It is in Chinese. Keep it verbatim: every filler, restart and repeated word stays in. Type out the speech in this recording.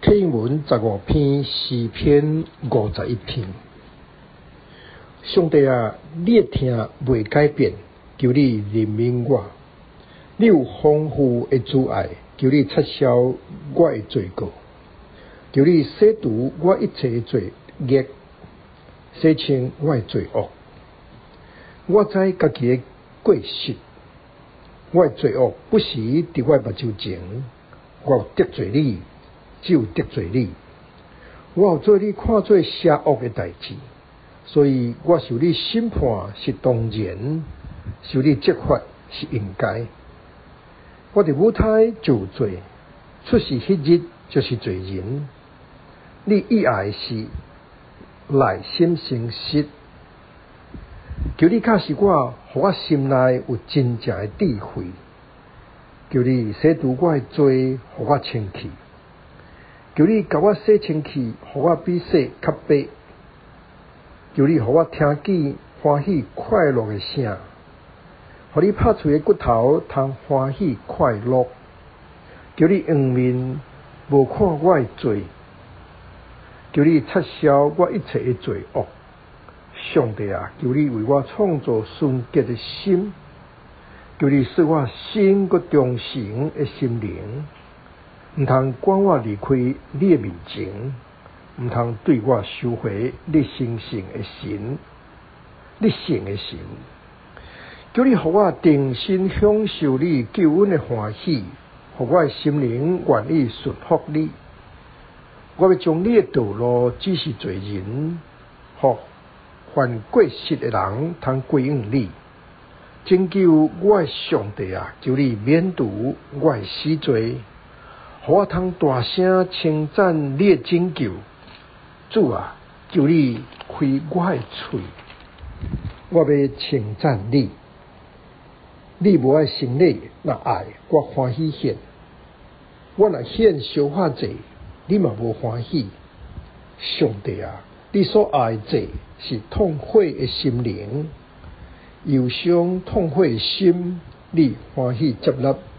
启文十五篇诗篇五十一篇。上帝啊，你的听未改变，求你怜悯我。你有丰富的慈爱，求你撤销我的罪过，求你洗除我一切的罪孽，洗清我的罪恶。我知家己的过失，我的罪恶不时伫我的目睭前，我有得罪你，只有得罪你。我有做你看做邪恶的代志，所以我受你审判是当然，受你责罚是应该。我伫母胎就有罪，出世迄日就是罪人。你以爱是内心诚实，求你教示我，互我心内有真正的智慧。求你洗除我的罪，互我清气。求你甲我洗清气，互我比洗较白。求你互我听见欢喜快乐的声，互你拍碎的骨头通欢喜快乐。求你掩面无看我的罪，求你撤销我一切的罪恶。上帝啊，求你为我创造纯洁的心，求你使我新个忠诚的心灵，毋通赶我离开你的面前，毋通对我收回你神圣的神，你圣的神。求你互我定心享受你救恩的欢喜，互我的心灵愿意顺服你。我要将你的道路指示罪人，互犯过失的人通归向你。拯救我的上帝啊，求你免除我的死罪，互我通大声称赞你的拯救。主啊，求你开我的嘴，我要称赞你。你无爱生礼，若爱我欢喜献。我若献烧化祭，你嘛无欢喜。上帝啊，你所爱的祭是痛悔的心灵，忧伤痛悔的心，你欢喜接纳。